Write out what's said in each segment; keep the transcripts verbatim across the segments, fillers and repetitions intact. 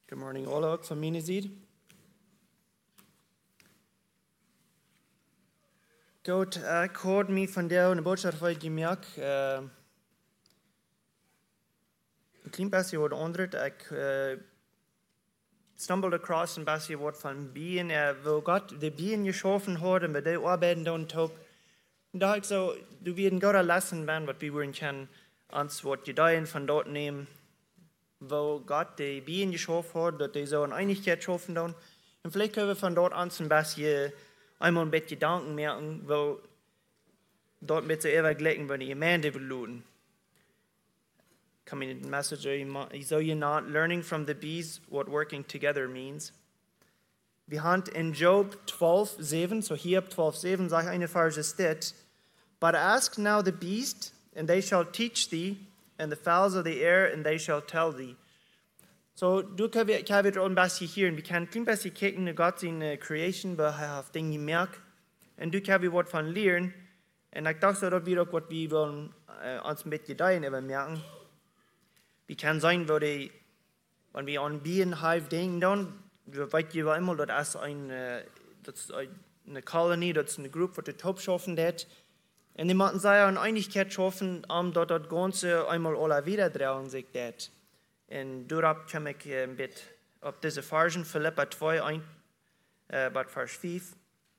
Good morning, alle ook van mijn zijde. Goed, ik hoorde me van jou een boodschap van gemerkt. Uh, een klein beetje wat onderd. Ik uh, stumbled across een beetje wat van bijen. Uh, wo God de bijen geschaffen had, met die arbeiden dan top. En dacht ik zo, du werden Gott lassen werden, wat we willen können, ans wat Gedeihen von dort nehmen. Wo Gott die Bienen geschaffen hat, dass die so eine Einigkeit schaffen dann. Und vielleicht können wir von dort an ein bisschen einmal ein bisschen Gedanken merken, wo dort mit so überglecken, wenn die Gemeinde beluten. Coming in the message, so you're not learning from the bees what working together means. Wir haben in Job twelve seven, so hier ab twelve seven, sage ich eine Verse steht, but ask now the beast, and they shall teach thee, and the fowls of the air, and they shall tell thee. So, du kan weer een beetje hier, en we kunnen een beetje kijken naar Gott zijn creation, waar hij heeft dingen gemerkt, en du kan weer wat van leren, en ik dacht dat we ook wat we willen uh, ons een beetje daarin merken. We kan zijn, waar die, wanneer we aan Bienenhive denken dan, we weten wel immer, dat is een, uh, dat is een kolonie, dat is een groep wat de top schaffen dat. En die moeten zij een eindigheid schaffen, om dat het ganze eenmaal alle wieder draaien zich dat. En daarop kom ik een beetje op deze versen, Philippa twee, een, uh, bij vers vijf.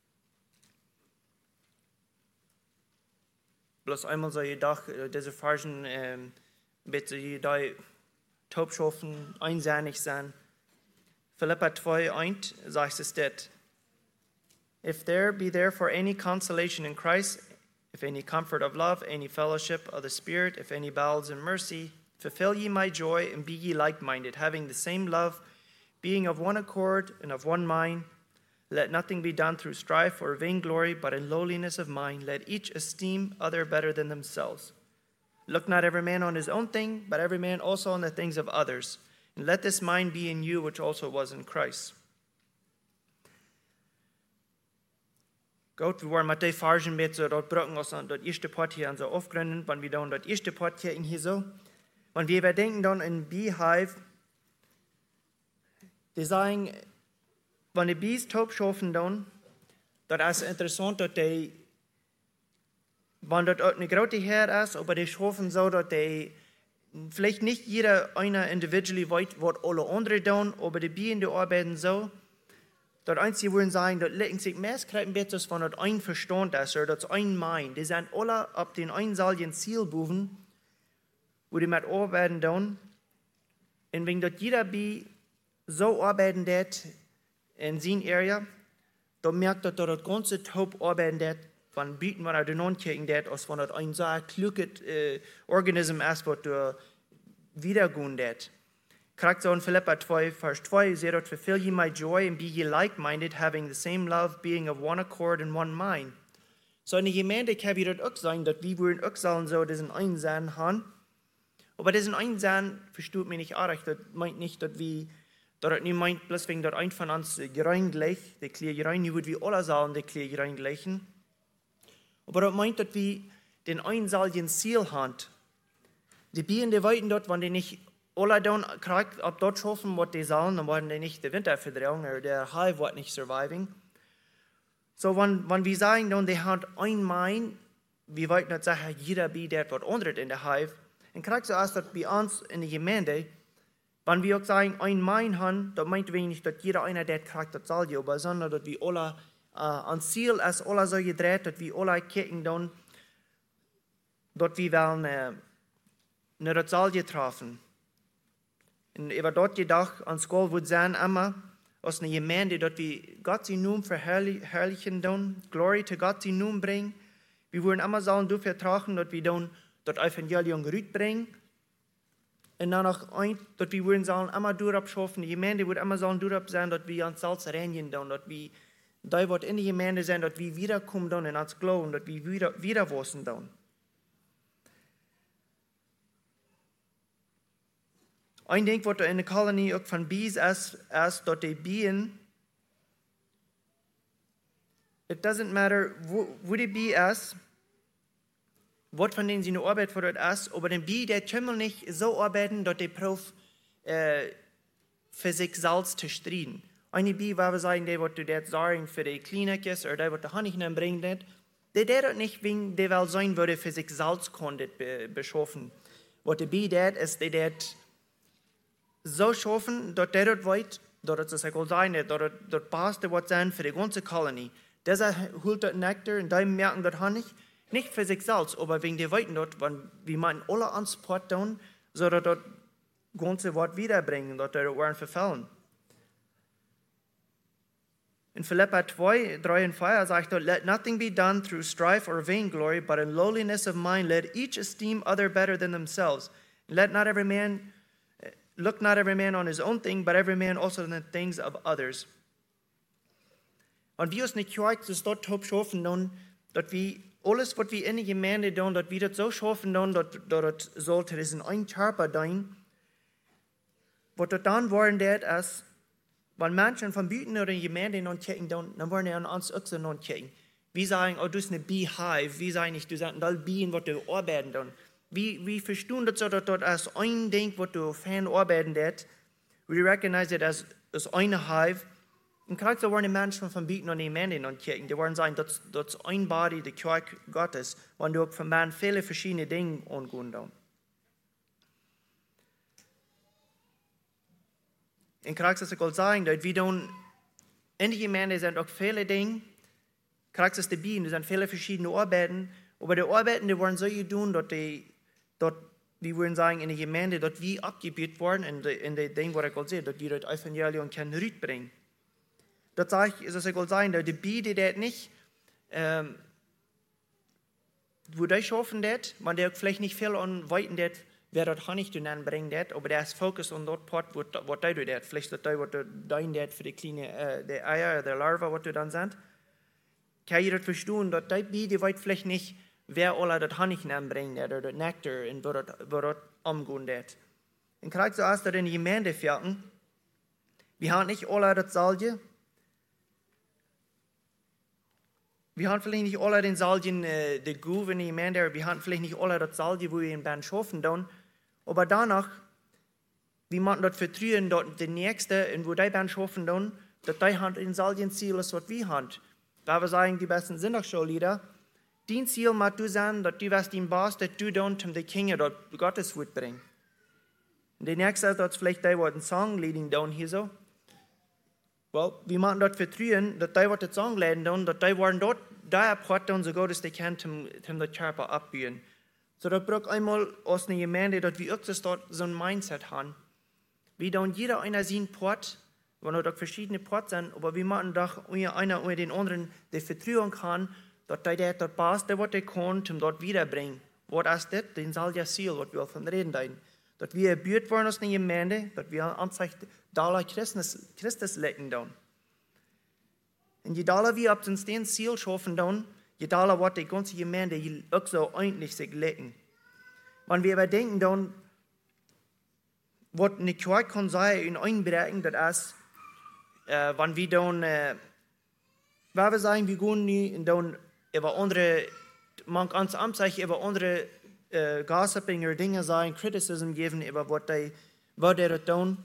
Bloß eenmaal zou je dag uh, deze versen um, een beetje je daar top schaffen, einsinnig zijn. Philippa twee, een, zegt es dit. If there be therefore any consolation in Christ, if any comfort of love, any fellowship of the Spirit, if any bowels in mercy, fulfill ye my joy, and be ye like-minded, having the same love, being of one accord and of one mind. Let nothing be done through strife or vainglory, but in lowliness of mind, let each esteem other better than themselves. Look not every man on his own thing, but every man also on the things of others. And let this mind be in you, which also was in Christ. Goed, we waren met die versen met zo dat brokken ons aan dat eerste part hier aan zo afgründen, wanneer we dan dat eerste part hier in hier zo. Wanneer we denken dan in beehive, die zeggen, wanneer de bees top schaffen dan, dat is interessant dat die, wanneer dat ook een grote Heer is, aber die schaffen so, dat die, vielleicht nicht jeder einer individually weiß, was alle anderen tun, aber die Bienen, die arbeiten so, dat einzige wollen sagen, dat lecken sich meestkrijgen beter van dat ein Verstand ist, oder dat ein Mind. Die sind alle auf den einsalien Ziel boven, wo die mit arbeiten tun. Und wenn dat jeder bi so arbeiten dat in sein Area, dann merkt dat dat das ganze Top arbeiten dat, von bieten wir den non-kicken dat, als von dat ein so kluges äh, Organism ist, was du wiedergehen dat. Krijgt zo in Philippa two, verse two, say that fulfill ye my joy and be ye like-minded, having the same love, being of one accord and one mind. So in der Gemeinde kann wir das auch sagen, dass wir wollen auch sagen, so diesen Einsein haben. Aber diesen Einsein versteht mir nicht auch recht. Das meint nicht, dass wir, dass das nicht meint, bloß wegen, dass ein von uns gerein gleich, der Klier gerein, nicht wie alle sagen, der Klier gerein gleichen. Aber das meint, dass wir den einsalien Ziel haben. Die Bienen, die weiten dort, wenn die nicht alle dann kriegt, ob dort schaffen, was die sollen, dann werden die nicht die Winter verdrängen, oder der Hive wird nicht surviving. So, wenn, wenn wir sagen, dann, die haben ein Mind, wir wollten nicht sagen, jeder Bi, der wird andere in der Hive, dann kriegt so erst, dass bei uns in der Gemeinde, wenn wir auch sagen, ein Mind haben, dann meint wir nicht, dass jeder einer, der kriegt, das soll ja, aber sondern, dass wir alle äh, an Ziel ist, alle so gedreht, dass wir alle kicken dann, dass wir wollen, äh, eine das soll getroffen. Und über dort gedacht, an School wird sein immer, aus einer Gemeinde, dort wir Gott sein Namen verherrlichen tun, Glory to Gott sein Namen bringen. Wir wollen immer sagen, du vertragen, dass wir dann das Evangelium gerührt bringen. Und dann auch ein, dass wir wollen sagen, immer durchab schaffen. Die Gemeinde wird immer sagen, durchab sein, dass wir ans Salz reinigen tun, dass wir da wird in die Gemeinde sein, dass wir wiederkommen tun und ans Glauben, dass wir wieder, wieder wachsen tun. Ein Ding, was in der Kolonie auch von Bees ist, ist, dass die Bienen, it doesn't matter, wo, wo die Bee ist, was von denen sie eine Arbeit für das ist, aber den Bee, der kann nicht so arbeiten, dass die Prof äh, für sich selbst zu streiten. Eine Bi, waar we sagen, die wat du dat sagen für die Klinikjes, oder die wat de Honig bringt, die der dat nicht wegen der wel sein würde für sich selbst konnte be, beschaffen. Wat de Bi dat ist, die dat so schaffen, dass der dort weit, dass es auch sein, dass das passt, was sein für die ganze Kolonie. Dieser holt dort Nektar und die merken dort Honig, nicht für sich selbst, aber wegen der Weiten dort, wie man alle Ansport tun, so dass das ganze Wort wiederbringen, dass der Ohren verfallen. In Philippa zwei, drei und vier sagt er, let nothing be done through strife or vainglory, but in lowliness of mind let each esteem other better than themselves. Let not every man, look not every man on his own thing, but every man also on the things of others. Und wir uns nicht gehört, dass dort top schaffen, dass wir alles, was wir in der Gemeinde tun, dass wir das so schaffen, dass das sollte, das in ein Körper sein, was das dann wollen, das ist, wenn Menschen von Büten oder Gemeinde non checken, dann wollen die an uns auch so non checken. Wir sagen, oh, du bist eine Beehive. Wir sagen nicht, du sagst, all Bienen, was du arbeiten dann. Wir, wir verstehen das so, dass das als ein Ding, was du fan arbeiten das. Wir recognize it as, as eine Hive. Und gerade so wollen die Menschen von Büten und Gemeinde non checken. Die wollen sagen, das, das ist ein Body, die Kirche Gottes, wenn du von man viele verschiedene Dinge angehen dann. In Kraxis ich will sagen, dass wir dann in der Gemeinde sind auch viele Dinge, Kraxis die Bienen, das sind viele verschiedene Arbeiten, aber die Arbeiten, die wollen so tun, dass die, dass wir würden sagen, in der Gemeinde, dass wir abgebildet worden in den in die Dingen, was ich will sehen, dass wir das Evangelium können Rüt bringen. Das sage ich, ist es ich will sagen, dass die Bienen, die das nicht, ähm, wo die schaffen das, man der vielleicht nicht viel an Weiten das, wer das Honig zu nennen bringt, dat, aber der ist Fokus on dort Part, was du tut, vielleicht das, was du dein dat für die kleine, äh, die Eier, der Larva, was du dann sind. Kann ich das verstehen, dass die Bi, die weiß vielleicht nicht, wer alle das Honig nennen bringt, oder das Nektar, und wo das, wo das umgehen dat. Und gerade so als das in die Gemeinde fährten, wir haben nicht alle das Salje, wir haben vielleicht nicht alle den Saljen, äh, die Guve in die Gemeinde, wir haben vielleicht nicht alle das Salje, wo wir in Bern schaffen dann, aber danach, wir machen das vertrauen, dass die Nächste, und wo die Bern schaffen dann, dass die haben den Saljen Ziel ist, was wir haben. Da wir sagen, die besten sind auch schon Lieder, dein Ziel muss du sein, dass du was den Boss, dass du dann zum die Kinder dort Gottes Wort bringen. Und die Nächste, dass vielleicht die, was einen Song leading down hier so, well, wir machen dort vertrauen, dass die, was den Song leiden dann, dass die wollen dort, da apart dann so gut, dass die können, zum, zum den Körper abbiegen. So, da braucht einmal aus der Gemeinde, dass wir auch dort so ein Mindset haben. Wie dann jeder einer seinen Port, wenn wir dort verschiedene Ports sind, aber wir machen doch einer oder den anderen, der vertrauen kann, dass der dort passt, der was der kann, zum dort wiederbringen. Was ist das? Den soll ja Ziel, was wir von reden dein. Dass wir erbüht worden aus der Gemeinde, dass wir anzeigt, da Christus, Christus lecken dann. Und je daler wir ab uns den Ziel schaffen dann, je daler wird die ganze Gemeinde auch so eigentlich sich lecken. Wenn wir aber denken dann, was eine Kirche kann sein in einbrechen, das ist, äh, wenn wir dann, äh, wenn wir sagen, wir gehen nicht, dann über andere, man kann es anzeigen, über andere äh, Gossiping oder Dinge sagen, Criticism geben, über was die, was die tun.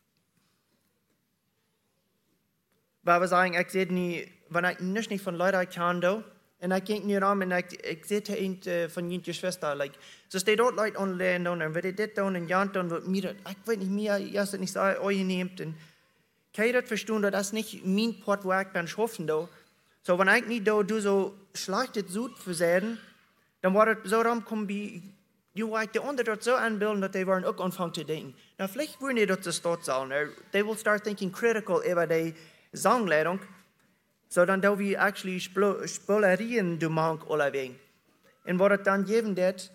Weil wir sagen, ich sehe nicht, wenn ich nicht von Leuten kann, da, und ich gehe nicht rum und ich, ich sehe nicht äh, von jeder Schwester, like, so steht dort Leute anlernen, und wenn die das tun und ja, dann wird mir, ich weiß nicht mehr, ich habe nicht sagen, euch nehmt, und kann ich das verstehen, dass das nicht mein Port, wo ich bin, schaffen, da. So, wenn ich nicht da, du so schlechtes Sud versehen, dann war es so rumkommen, wie, du weißt, die anderen dort so anbilden, dass die wollen auch anfangen zu denken. Na, vielleicht wollen die dort das dort sagen, they will start thinking critical über die Songleitung, so dann da wir actually Spolerien du mank alle wegen. Und was dann geben det,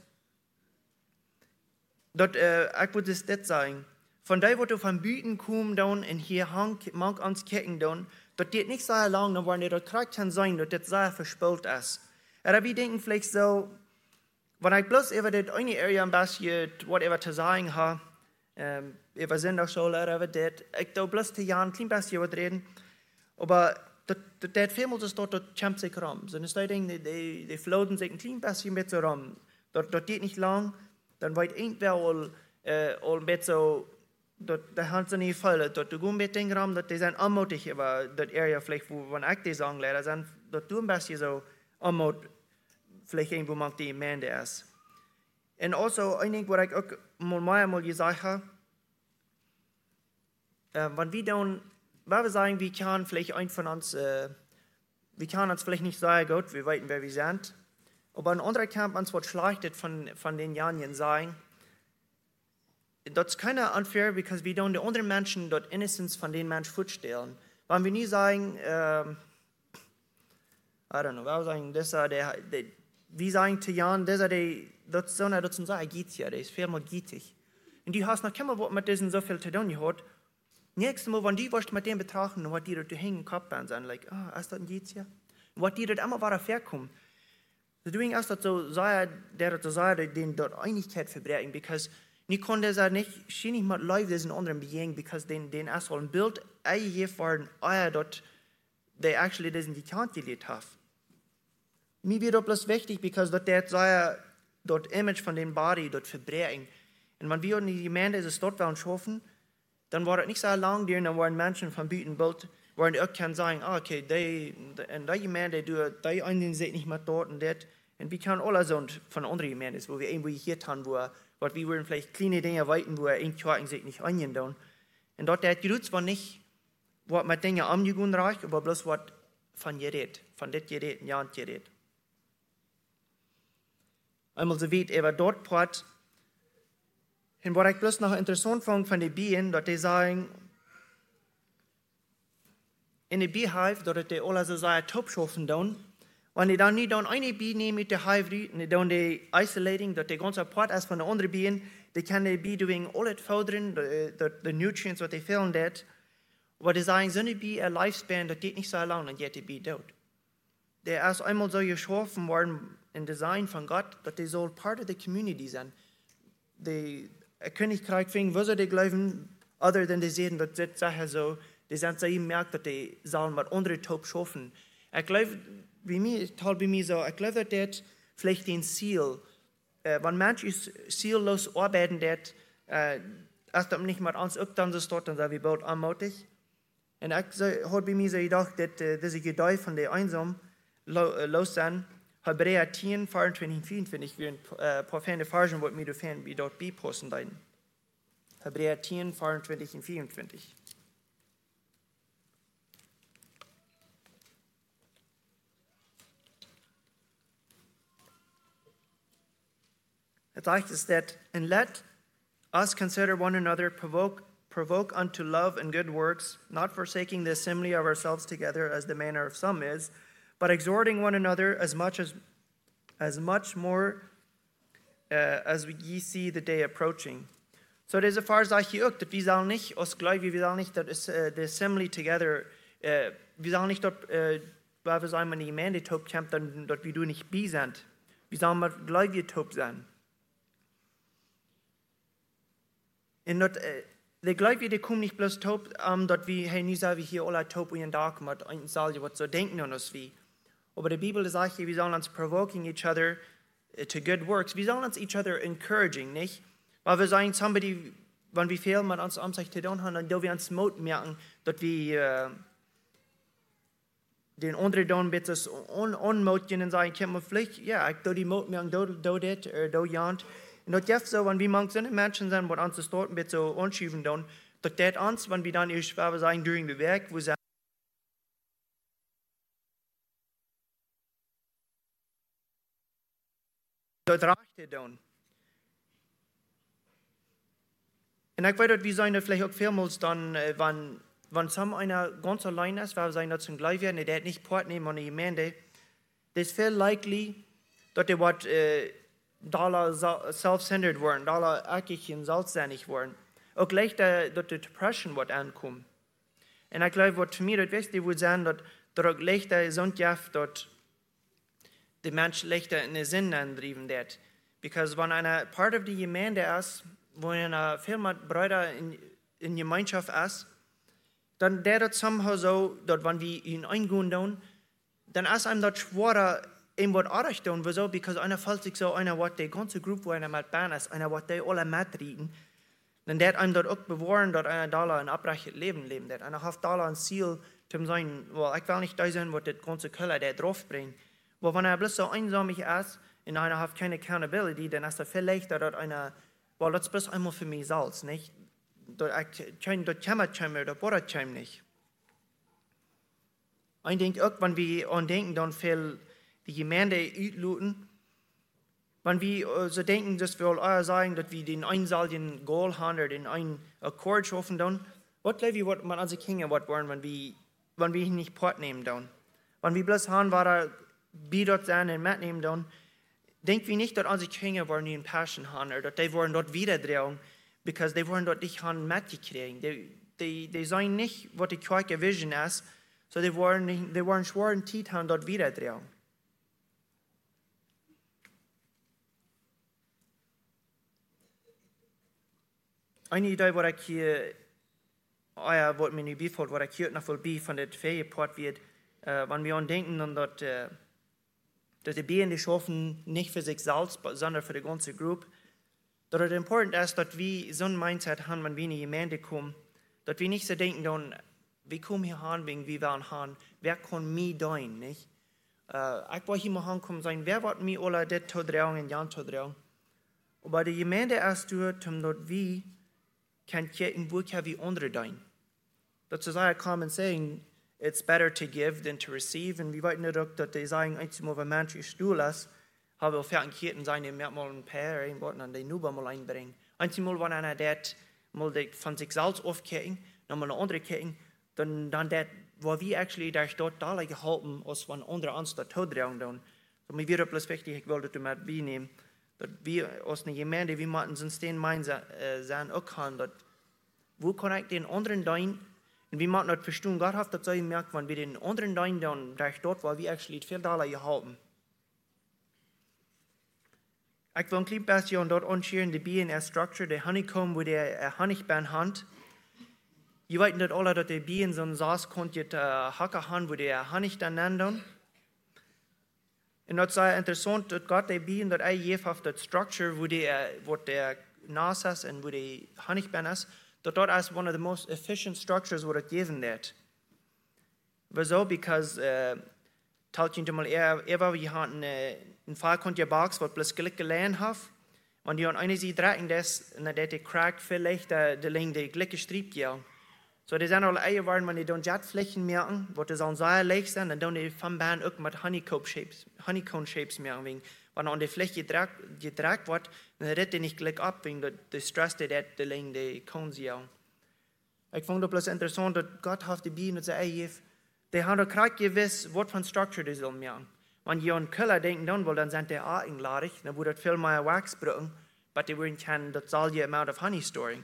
dort, äh, ich würde es das sagen, von da, wo du von Büten kommst, dann, und hier hang, mank ans Kecken, dann, dort geht nicht sehr lang, dann wollen die dort kriegt kann sein, dass das sehr verspielt ist. Aber wir denken vielleicht so, wenn ich bloß über das eine Area ein bisschen, whatever zu sagen habe, ähm, über Sünderschule, über das, ich da bloß zu Jahren ein klein bisschen was reden, aber das vielmals ist dort, dort kämpft sich rum. So, das Ding, die, die floaten sich ein klein bisschen mit so rum. Dort, dort geht nicht lang, dann wird irgendwer all, äh, all mit so dat de hand ze niet vullen, dat de goed met dingen ram, dat die zijn onmoedig, aber dat area vielleicht, wo van ik die sagen leider zijn, dat du een beetje zo onmoedig, vielleicht irgendwo mag die Gemeinde is. En also, een ding wat ik ook mal mal gezegd heb, uh, want we dan, waar we sagen, wir können vielleicht ein von uns, uh, wir können uns vielleicht nicht sehr gut, wir wissen, wer wir sind, aber ein anderer kann uns was Schlechtes von, von den Janien sagen. Das ist keine unfair, because wir dann die anderen Menschen dort Innocence von den Menschen vorstellen. Wenn wir nie sagen, ähm, I don't know, wir sagen, das ist der, der, wir sagen zu Jan, das ist der, das ist so eine, das ist so geht ja, der ist viermal gietig. Und du hast noch keiner, was mit diesen so viel zu tun hat. Nächstes Mal, wenn die was mit dem betrachten, was die dort hängen im Kopf sind, sagen, like, ah, oh, ist das ein Geht's ja? Und was die dort immer weiter verkommen. Deswegen ist das so, der dort so sagen, den dort Einigkeit verbrechen, because nie konnte er nicht, schien nicht mit Leuten diesen anderen begegnen, because den, den ist so ein Bild eingegeben worden, ah, dort, der actually diesen gekannt gelebt hat. Mir wird das bloß wichtig, because dort der so dort Image von dem Body dort verbrechen. Und wenn wir in die Gemeinde ist es dort wollen schaffen, dann war es nicht so lang, dann waren Menschen von Bütenbild, waren auch kann sagen, ah, okay, die, in der Gemeinde, die einen sind nicht mehr dort und dort. Und wir können alle so von anderen Gemeinden, wo wir irgendwo hier haben, wo, wo wir würden vielleicht kleine Dinge weiten, wo irgendjemand sich nicht eingehen. Und dort der Gerüst war nicht, wo mit Dingen umgehen reicht, aber bloß was von Gerät, von das Gerät, ja und Gerät. Einmal so weit, er war dort prat. Und was ich bloß noch interessant fand von den Bienen, dass die sagen, in der Beehive, dass die alle so sehr top schaffen dann, wenn die dann nicht dann eine Biene nehmen mit der Hive, und dann die isolating, dass die ganze Part ist von der anderen Bienen, die kann die Biene doing alles fördern, die Nutrients, was die fehlen dort. Aber die sagen, so eine Biene, ein Lifespan, das geht nicht so lang, und jetzt die Biene tot. Der ist einmal so geschaffen worden, im Design von Gott, dass die so part of the community sind. Die Königreich fing, wo sie die glauben, other than die sehen, dass das Sache so, die sind so gemerkt, dass die sollen mit anderen top schaffen. Ich glaube, bei mir, toll bei mir so, ich glaube, dass das vielleicht den Ziel, äh, wenn Menschen ziellos arbeiten, das, äh, erst dann nicht mit uns up, dann so dort, dann sind wir bald anmutig. Und ich so, habe bei mir so gedacht, dass äh, diese Geduld von der Einsam lo, äh, los sind. Hebräer zehn, vierundzwanzig, vierundzwanzig, wir ein äh, paar Fähne Fargen, wo mir die Fähne wie dort beiposten dein. Hebräer zehn, vierundzwanzig und vierundzwanzig. It sagt es that, and let us consider one another, provoke, provoke unto love and good works, not forsaking the assembly of ourselves together as the manner of some is, but exhorting one another as much as, as much more uh, as ye see the day approaching. So das ist far sage ich auch, dass wir sollen nicht aus Gläubigen, wir sollen nicht, dass uh, the assembly together, uh, wir sollen nicht dort, uh, weil wir sagen, wenn die Gemeinde top kämpft, dann dort wir du nicht bi sind. Wir sollen mit Gläubigen top sein. Und dort, uh, die Gläubigen, die kommen nicht bloß top, um, dort wie, hey, nie sagen wir hier alle top in den Tag, mit einem Saal, was so denken an uns wie. Aber die Bibel sagt, wir sollen uns provoking each other to good works. Wir sollen uns each other encouraging, nicht? Weil wir sagen, somebody, wenn wir fehlen, mit uns Amtszeit zu tun haben, dann dürfen wir uns Mut merken, dass wir uh, den anderen dann bitte un unmut gehen und sagen, kann man vielleicht, ja, ich darf die Mut merken, do, do das, oder do jant. Und das ist so, wenn wir manche Menschen sind, die uns das dort ein bisschen so anschieben, dann, dass das uns, wenn wir dann ihr Schwabe sagen, durch das Werk, wo sie dort reicht dann. Und ich weiß, dass wir sagen, vielleicht auch vielmals dann, wenn, wenn so einer ganz allein ist, weil wir sagen, dass zum gleich werden, der hat nicht Part nehmen an die Gemeinde, das ist viel likely, dass die was äh, Dollar self-centered werden, Dollar eckig und selbstständig werden. Auch gleich, dass die Depression wird ankommen. Und ich glaube, was für mich das Wichtigste würde sein, dass auch gleich der Sonntag, dass die Menschen leichter in den Sinn antrieben wird. Because wenn einer Part of die Gemeinde ist, wo einer viel mit Brüder in, in Gemeinschaft ist, dann der das somehow so, dass wenn wir ihn eingehen, dann, dann ist einem das schwerer, ihm was anderes tun, wieso? Because einer fällt sich so, einer, was die ganze Gruppe, wo einer mit Band ist, einer, was die alle mitreden, Denn der einem dort auch bewahren, dort einer Dollar ein abrechtes Leben leben, der einer hat Dollar ein Ziel, zum sein, well, ich will nicht da sein, was das ganze Keller der drauf bringt. Aber wenn er bloß so einsam ist, und einer hat keine Accountability, dann ist er viel leichter, dort einer, well, das ist bloß einmal für mich selbst, nicht? Dort kämmert es mir, dort bohrt es nicht. Ich denke auch, wenn wir an denken, dann viel die Gemeinde ausluten, wenn wir so denken, dass wir all sagen, dass wir den einseitigen Goal haben oder den einen Akkord schaffen, dann, was glaube ich, was man als Kinder was wollen, wenn wir, wenn wir ihn nicht Port nehmen, dann. Wenn wir bloß haben, war er, wie dort sein und mitnehmen, dann, denken wir nicht, dass unsere Kinder wollen, die eine Passion haben, oder dass die wollen dort wieder drehen, because die wollen dort nicht haben mitgekriegen. Die, die, die sagen nicht, was die Kirche Vision ist, so die wollen, nicht, die wollen schweren Tiet haben, dort wieder drehen. Eine Idee, was ich hier, euer Wort mir nicht befällt, was ich hier noch will be von der Ferienport wird, äh, wenn wir an denken, dann, dass, äh, dass die Bienen die schaffen, nicht für sich selbst, sondern für die ganze Gruppe, dass es important ist, dass wir so ein Mindset haben, wenn wir in die Gemeinde kommen, dass wir nicht so denken, dann, wir kommen hier hin, wegen wir wollen hin, wer kann mich dienen, nicht? Äh, ich will hier mal hinkommen sein, wer wird mir alle das zu drehen und Jan zu drehen? Aber die Gemeinde ist dort, um dort wir kann kijken wo kan vi andere dienen. Dat is eigenlijk common saying, it's better to give than to receive. En we weten ook dat die zeggen, als je maar een mensje stoel is, hebben we vaak kijken zijn die met mal een paar en wat dan die nieuwe mal einbrengen. Als je mal wanneer einer dat mal van zichzelf afkijken, dan mal een andere kijken, dan dan dat waar we actually daar staat daar geholpen als van andere ons dat toedragen doen. So mir wird bloß wichtig, ich wollte das mit nehmen, dass wir aus einer Gemeinde, wir müssen uns den Mindset sein, auch kann, dass wo kann ich den anderen dienen, und wir müssen das verstehen, Gott hat das so gemerkt, wenn wir den anderen dienen, dann da dort, wo wir actually viel Dollar gehalten. Ich will ein kleines bisschen dort anschauen, die Bienen, die Struktur, die Honeycomb, wo der Honigbein hat. Ihr wisst nicht alle, dass die Bienen so einen Saß konnten, die Hacker haben, wo der Honig dann nennen. Und das ist sehr interessant, dass Gott die Bienen, dass er je auf der Struktur, wo der, wo der Nas ist und wo der Honigbein ist, dass dort ist one of the most efficient structures, what it given that. Wieso? Because, uh, talt je mal eher, eher wir hatten einen Fall, konnte ihr Box, was bloß Glück gelernt hat. Und die haben eine sie drecken das, und dann die crackt vielleicht, der Ling, die Glück gestriebt, ja. So, die sind alle Eier waren, wenn die dann Jetflächen merken, wo die sollen sehr leicht sind, und dann die vom Band auch mit Honeycomb-Shapes, Honeycomb-Shapes merken, wegen, wenn an die Fläche gedreckt wird, dann redet die nicht gleich ab, wegen der Stress, die die Ling, die Cones, ja. Ich fand das bloß interessant, dass Gott hat die Bienen und sagt, ey, die haben doch gerade gewiss, was für eine Struktur die sollen merken. Wenn die an Keller denken, dann, weil dann sind die auch eingeladen, dann würde das viel mehr Wax brauchen, aber die würden kennen, das soll die amount of honey storing.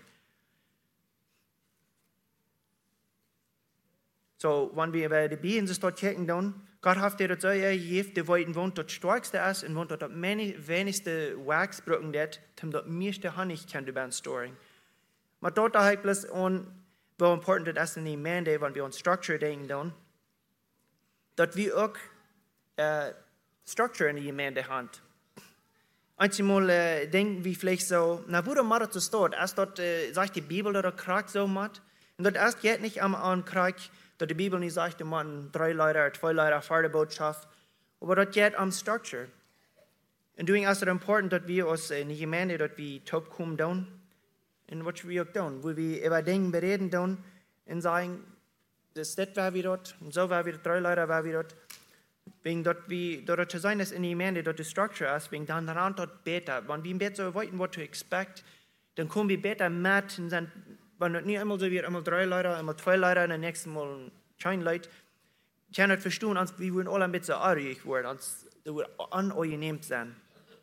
So, wenn wir bei den Bienen sich dort checken, dann, Gott hat dir das so gegeben, die wollten, wo das stärkste ist und wo das wenigste Wax brauchen, um das meiste Honig kann die Band storing. Aber dort habe ich bloß an, wie important das ist in der Gemeinde, wenn wir an Struktur denken, dann, dass wir auch äh, Struktur in der Gemeinde haben. Einmal äh, denken wir vielleicht so, na, wo macht das dort? Erst dort äh, sagt die Bibel, dass der Krieg so macht. Und dort erst geht nicht am an Krieg, dass die Bibel nicht sagt, man drei Leute, zwei Leute, vier Botschaft, aber das geht am Struktur. Und deswegen ist es important, dass wir aus in der Gemeinde, dass wir top kommen tun, und was wir auch tun, wo wir über Dinge bereden tun und sagen, das das war wir dort, und so war wir drei Leute war wir dort, wegen dort wie dort zu sein, dass in der Gemeinde dort die Struktur ist, wegen dann ran dort besser. Wenn wir besser so wollten, was to expect, dann kommen wir besser mit und sind wenn das nicht einmal so wird, einmal drei Leute, einmal zwei Leute, und dann nächsten Mal kein Leute, ich kann nicht verstehen, als wir würden alle ein bisschen arg werden, als wir würden unangenehm sein.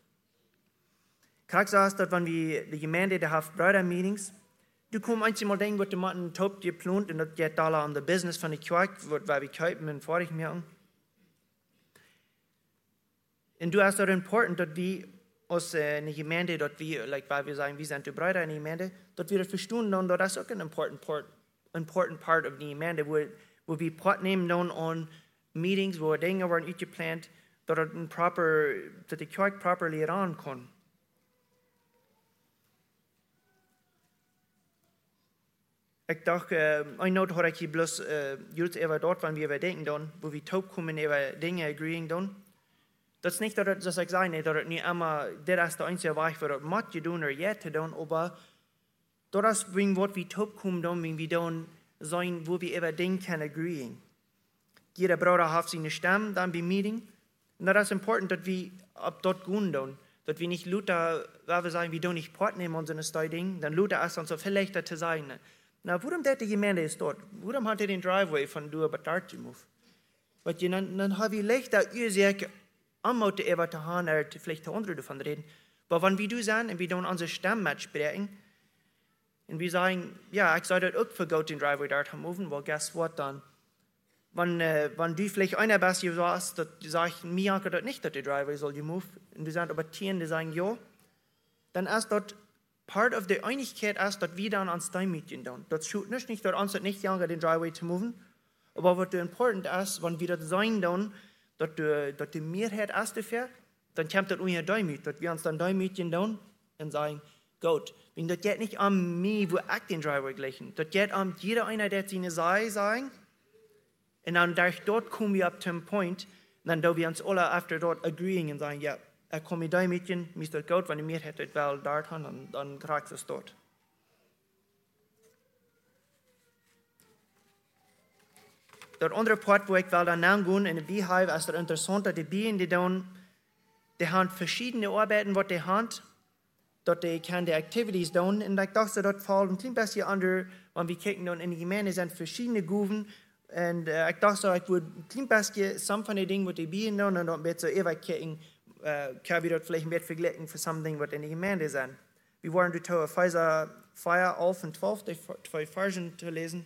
Krieg sagt, dass wenn wir die Gemeinde, die hat Brüder-Meetings, du kommst einmal denken, was die Matten top geplant und das geht da an der Business von der Kirche, weil wir kaufen und vorig merken. Und du hast auch important, dass wir aus äh, einer Gemeinde, dass wir, like, weil wir sagen, wir sind die Brüder in der Gemeinde, dass wir das verstehen, und das ist auch ein important part, important part of die Gemeinde, wo, wo wir Part nehmen an Meetings, wo Dinge werden geplant, dass das proper, dass die Kirche properly ran kann. ich dachte, äh, ein Not habe ich hier bloß, äh, jetzt über dort, wenn wir über denken dann, wo wir taub kommen, über Dinge agreeing dann. Das ist nicht, dass, dass ich sage, dass es nicht immer, das ist der einzige Weg, für das Mord zu tun oder jetzt zu tun, aber das ist, wenn wir taub kommen, dann, wenn wir dann sein, wo wir über Dinge können agreeing. Jeder Bruder hat seine Stimme dann beim Meeting. Und das ist important, dass wir ab dort gehen dann. Dass wir nicht Luther, weil wir sagen, wir tun nicht Part nehmen und so ein Ding, dann Luther ist uns so vielleicht zu sagen. Na, warum der die Gemeinde ist dort? Warum hat er den Driveway von du über dort gemacht? Weil dann, dann habe ich leichter Ursache, Anmut über zu haben, oder vielleicht zu anderen davon reden. Aber wenn wir du sagen, und wir tun unsere Stimme mitsprechen, und wir sagen, ja, ich soll das auch für Gott den Driveway dort haben, weil guess what dann? Wenn, äh, wenn du vielleicht einer bist, der sagst, dass du sagst, mir anke das nicht, dass der Driveway soll move, und du sagst, aber Tieren, die sagen, ja, dann ist dort part of der Einigkeit ist, dass wir dann ans Teammeeting tun. Das schaut nicht, nicht, dass uns nicht jagen, den Driveway zu moven, aber was important ist, wenn wir das sein tun, dass die, dass die Mehrheit ist dafür, dann kommt das unser Teammeeting, dass wir uns dann Teammeeting tun und sagen, Gott, wenn das geht nicht an mir, wo ich den Driveway gleichen, das geht an jeder einer, der seine Sei sagen, und dann durch dort kommen wir ab zum Point, dann da wir uns alle after dort agreeing und sagen, ja, ich komme mit deinem Mädchen, mir ist das gut, wenn ihr mir hättet, weil dort haben, dann, dann kriegt es dort. Der andere Part, wo ich will dann nachgehen, in der Beehive, ist der interessante, die Bienen, die dann, die haben verschiedene Arbeiten, was die haben, dort die können die Activities tun, und ich dachte, dort fallen ein klein bisschen under, wenn wir gucken, dann in die Gemeinde sind verschiedene Gruppen, und uh, ich dachte, ich würde ein klein bisschen, some von den Dingen, was die Bienen tun, und dann wird so ewig gucken, uh, können wir dort vielleicht mehr vergleichen für something, was in der Gemeinde sind. Wir wollen die Tor Epheser vier, elf und zwölf, die zwei Versen zu lesen.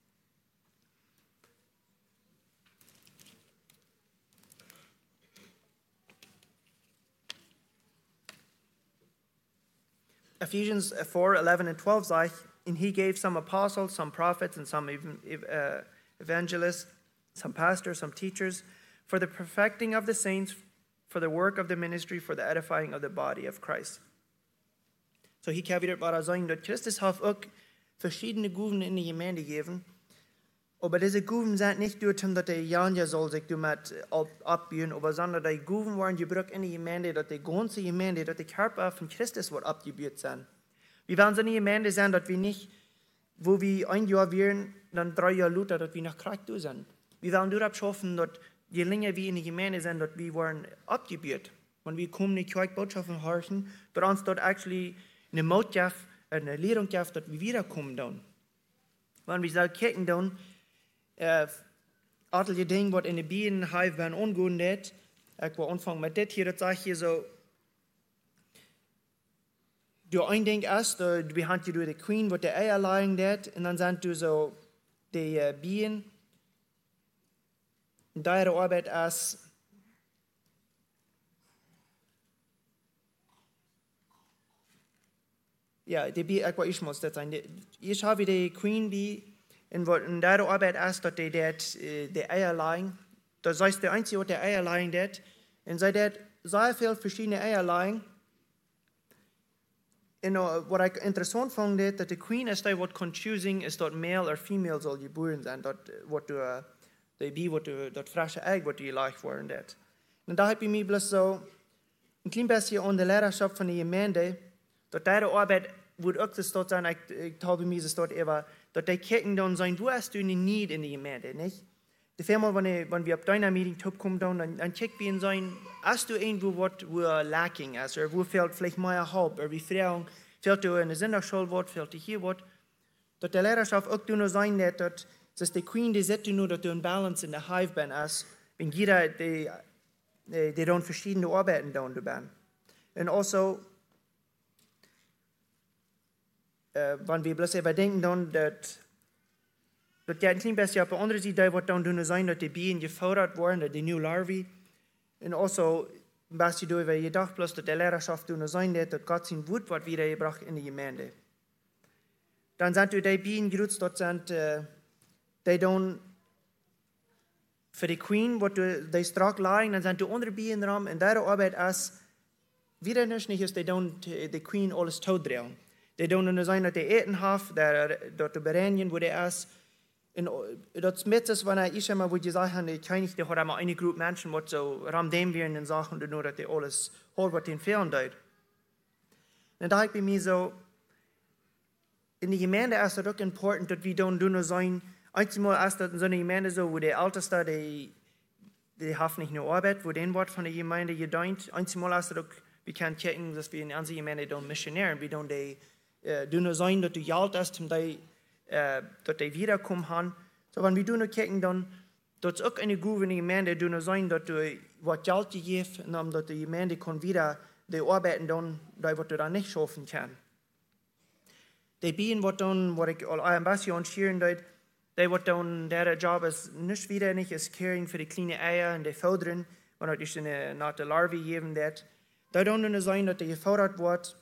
Ephesians four, eleven and twelve sagt, and he gave some apostles, some prophets, and some uh, evangelists, some pastors, some teachers, for the perfecting of the saints, for the work of the ministry, for the edifying of the body of Christ. So hier kann wieder bara sagen, dass Christus hat auch verschiedene Gruppen in die Gemeinde gegeben, aber diese Gruppen sind nicht nur, dass die Janja soll sich damit abbauen, aber sondern die Gruppen waren gebraucht in die Gemeinde, dass die ganze Gemeinde, dass die Körper von Christus wird abgebaut sein. Wir werden so eine Gemeinde sein, dass wir nicht, wo wir ein Jahr wären, dann drei Jahre Luther, dass wir nach Krieg durch sind. Wir werden dort schaffen, dass je länger wir in der Gemeinde sind, dass wir waren abgebaut. Wenn wir kommen, die Kirchbotschaften horchen, dass uns dort actually eine Mut gibt, eine Lehrung gibt, dass wir wiederkommen dann. Wenn wir so kicken dann, äh, alle Dinge, was in den Bienen haben, werden ungehen nicht. Ich will anfangen mit das hier, das sage ich hier so, du ein Ding ist, wir haben hier die Queen, was der Eier legen das, und dann sind du so die uh, Bienen. Und deine Arbeit ist, ja, die Bienen, ich, ich muss das sein, ich habe die Queen Bee, und deine Arbeit ist, dass die das, die Eier legen, das heißt, der Einzige, was der Eier legen das, und sie das sehr viele verschiedene Eier legen. Und was ich interessant fand, ist, dass die Queen ist, die was kann choosing, ist dort male oder female soll geboren sein, dort, was du, die Bee, was du, dort frische Egg, was du gelegt worden das. Und da habe ich mich bloß so ein klein bisschen an der Lehrerschaft von der Gemeinde, dort deine Arbeit wird auch das dort sein, ich, ich habe mich das dort immer, dort die kicken dann sein, wo hast du eine Need in der Gemeinde, nicht? Die Firma, wenn, ich, wenn wir auf deiner Meeting top kommen, dann, dann checken wir in sein, hast du irgendwo was, wo lacking ist, oder wo fehlt vielleicht mehr Hilfe, oder wie Frauen, fehlt dir in der Sonntagsschule was, fehlt dir hier was. Dass die Lehrerschaft auch nur sein wird, dass die Queen, die sagt nur, dass du ein Balance in der Hive bist, wenn jeder, die, die dann verschiedene Arbeiten da bist. Und also, äh, wenn wir bloß überdenken, dann, dass Das geht ein klein bisschen auf der anderen Seite, was dann nur sein, dass die Bienen gefördert wurden, die neue Larven. Und also, ein bisschen durch, weil jedoch bloß, dass die Lehrerschaft nur sein wird, dass Gott sein Wort wird wiedergebracht in die Gemeinde. Dann sind die Bienen gerutzt, dort sind, äh, die dann für die Queen, wo die stark liegen, dann sind die andere Bienen dran, und deren Arbeit ist, wieder nicht, ist, die dann die Queen alles tot drehen. Die doen nur sein, dass die eten haben, dort die Berenien, wo die ist. Und das mit ist, wenn ich immer, wo die sagen, ich kann nicht, die hat einmal eine Gruppe Menschen, die so ramdem werden und sagen, nur, dass die alles holt, was ihnen fehlen tut. Und da ich bei mir so, in der Gemeinde ist es auch important, dass wir dann nur sein, einmal ist das in so einer Gemeinde so, wo die Ältesten, die, die haben nicht nur Arbeit, wo den Wort von der Gemeinde gedient. Einmal ist es auch, wir können checken, dass wir in der Gemeinde dann missionären, wir dann die, äh, nur sein, dass du Geld hast, um die, äh, dass die wiederkommen haben. So, wenn wir nur checken, dann, dass auch eine gute Gemeinde nur sein, dass du was Geld gibst, und dass die Gemeinde kann wieder die Arbeiten dann, die, was du dann nicht schaffen kannst. Die Bienen, was dann, was ich ein bisschen anschieren deut, die, was dann, der Job ist nicht wieder nicht, ist caring für die kleinen Eier und die Fördern, wenn ich eine, nach der Larve geben wird. Da dann nur sein, dass die gefordert wird.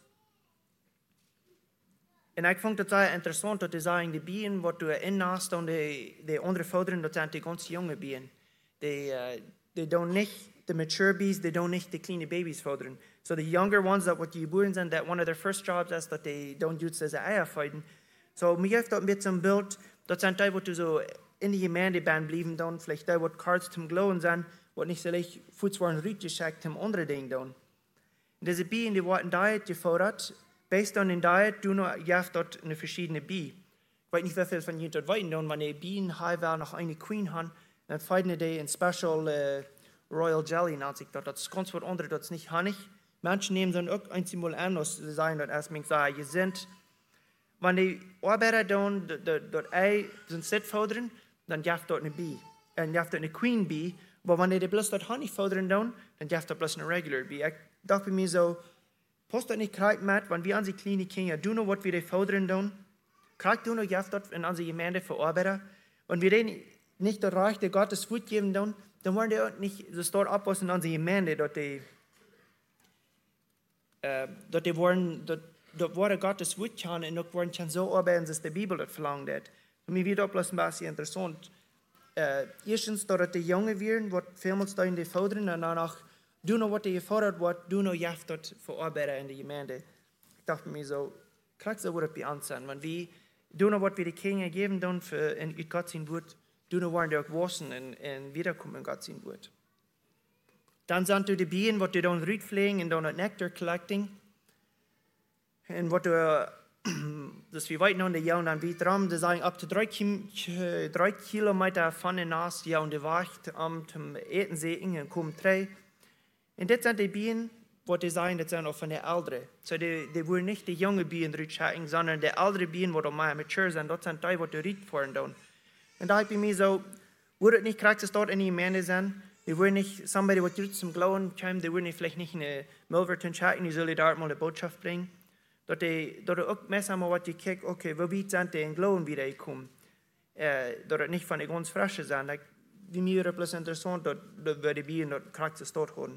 Und ich fand das sehr interessant, dass die sagen, die Bienen, was du innast und die, die anderen Fördern, das sind die ganz junge Bienen. Die, uh, die dann nicht die mature bees, die don't nicht die kleine Babys fördern. So the younger ones that what die geboren sind, that one of their first jobs is that they don't use diese Eier feiden. So mir hilft dort mit so einem Bild, das sind die, die so in die Gemeinde bleiben dann, vielleicht die, die Cards zum Glauben sind, die nicht so leicht Fuß waren rütgeschickt zum anderen Ding dann. Und diese Bienen, die werden Diet gefordert, based on den Diet, du noch, ihr habt dort eine verschiedene Bee. Ich weiß nicht, wie viel von ihnen dort weiten, wenn die Bienen haben, noch eine Queen haben, dann feiden die ein Special uh, Royal Jelly, nennt sich das. Das ist ganz was anderes, das ist nicht Honig. Manche nehmen dann auch einmal an, dass sie sagen, dass es mich sagen, ihr sind, wenn die Arbeiter dann das Ei sind fordern, dann gibt dort eine Bee. Und gibt dort eine Queen Bee, aber wenn die bloß dort Honig fordern, dann gibt dort bloß eine Regular Bee. Ich dachte mir so, passt das nicht korrekt mit, wenn wir an die kleinen Kinder, du noch, was wir die fordern, dann, kriegt du noch, gibt dort in unserer Gemeinde für Arbeiter, und wir denen nicht das Reich der Gottes Wut geben, dann, dann wollen die auch nicht, das dort abpassen in unserer Gemeinde, dass die, äh, dass die wollen, dass, dass Worte Gottes Wut kann und auch wollen kann so arbeiten, dass die Bibel das verlangt hat. Für mich wird das bloß ein bisschen interessant. Äh, erstens, dass die Jungen werden, was vielmals da in die fordern, und danach, du noch, was die gefordert wird, du noch jaft dort für Arbeiter in der Gemeinde. Ich dachte mir so, kriegst du das bei uns sein, wenn wir, du noch, was wir die Kinder geben, dann für in Gott sein wird, du noch wollen die auch waschen und, und wiederkommen in Gott sein wird. Dann sind du die Bienen, was du dann rütpflegen und dann Nektar collecting. Und was du, das wir weit noch in der Jahr und dann wie dran, die sagen, ab zu drei, drei Kilometer von der Nase, ja, und die wacht am zum Eten sehen und kommen drei. Und das sind die Bienen, was die sagen, das sind auch von der Älteren. So die, die wollen nicht die jungen Bienen rütschicken, sondern die älteren Bienen, die mehr mature sind, das sind die, die die rütfahren dann. Und da habe ich mir so, würde nicht kriegst es dort in die Gemeinde sein, die wollen nicht, somebody, was jetzt zum Glauben kommt, die wollen nicht vielleicht nicht eine Milverton schicken, die sollen dort mal eine Botschaft bringen. Dass die, dass die auch messen, was die kicken, okay, wo weit sind die in Glauben wieder gekommen? Äh, dass das nicht von den ganz Frischen sind. Wie mir ist es interessant, dass, dass die Bienen dort kriegst es dort haben.